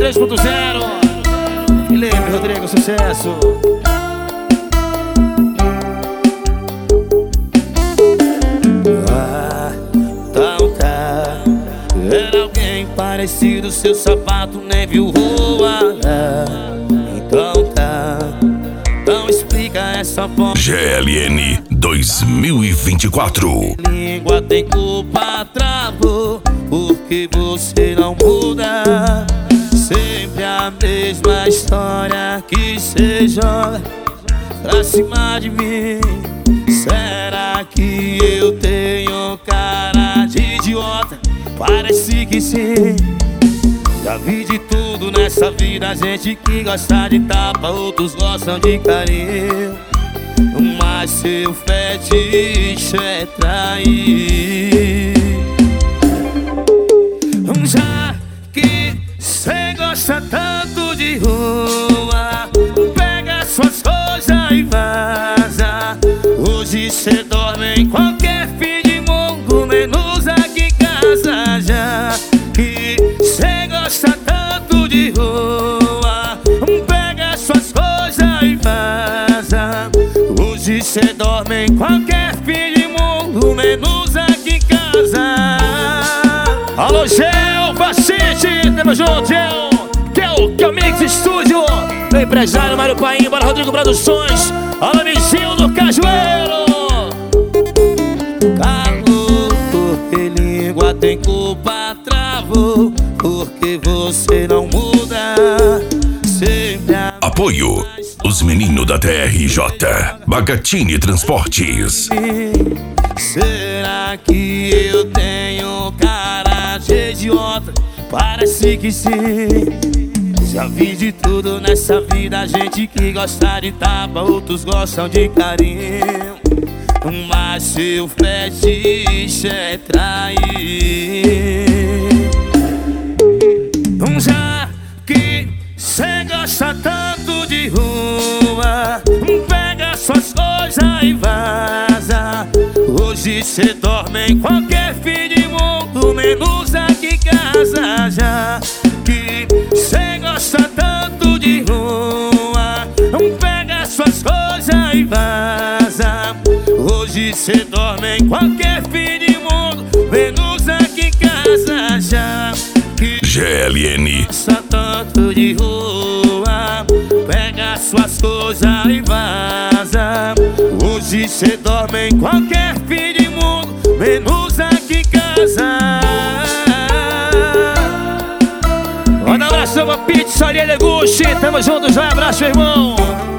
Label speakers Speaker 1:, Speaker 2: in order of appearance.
Speaker 1: 3.0. Felipe Rodrigo, sucesso. Então tá. Era alguém parecido, seu sapato nem viu voar. Então tá. Então explica essa forma.
Speaker 2: GLN 2024.
Speaker 1: Língua tem culpa, travou, porque você não muda. Sempre a mesma história que cê joga pra cima de mim. Será que eu tenho cara de idiota? Parece que sim. Já vi de tudo nessa vida, gente que gosta de tapa, outros gostam de carinho. Mas seu fetiche é trair. Já que cê gosta tanto de rua, pega suas coisas e vaza. Hoje cê dorme em qualquer fim de mundo, menos aqui em casa. Já que cê gosta tanto de rua, pega suas coisas e vaza. Hoje cê dorme em qualquer fim de mundo, menos aqui em casa. Alô, Gel, Vacite, tamo junto, Gel. Que é o Mix Studio. Meu empresário Mário Paim, para Rodrigo Produções. Alô, Mizinho do Cajueiro. Calou, porque língua tem culpa, travou, porque você não muda. Sempre a...
Speaker 2: Apoio: os meninos da TRJ, Bagatini Transportes.
Speaker 1: Será que eu tenho cara de idiota? Parece que sim. Já vi de tudo nessa vida, gente que gosta de tapa, outros gostam de carinho. Mas seu fetiche é trair. Já que cê gosta tanto de rua, pega suas coisas e vaza. Hoje cê dorme em qualquer fim de mundo, menos aqui em casa. Já que cê gosta tanto de rua, pega suas coisas e vaza. Hoje cê dorme em qualquer fim de mundo, menos aqui em casa. Já que
Speaker 2: GLN
Speaker 1: gosta tanto de rua, pega suas coisas e vaza. Hoje cê dorme em qualquer fim de mundo, menos aqui em casa. Manda um abração pra Pizzaria Leguchi. Tamo junto já, abraço, irmão.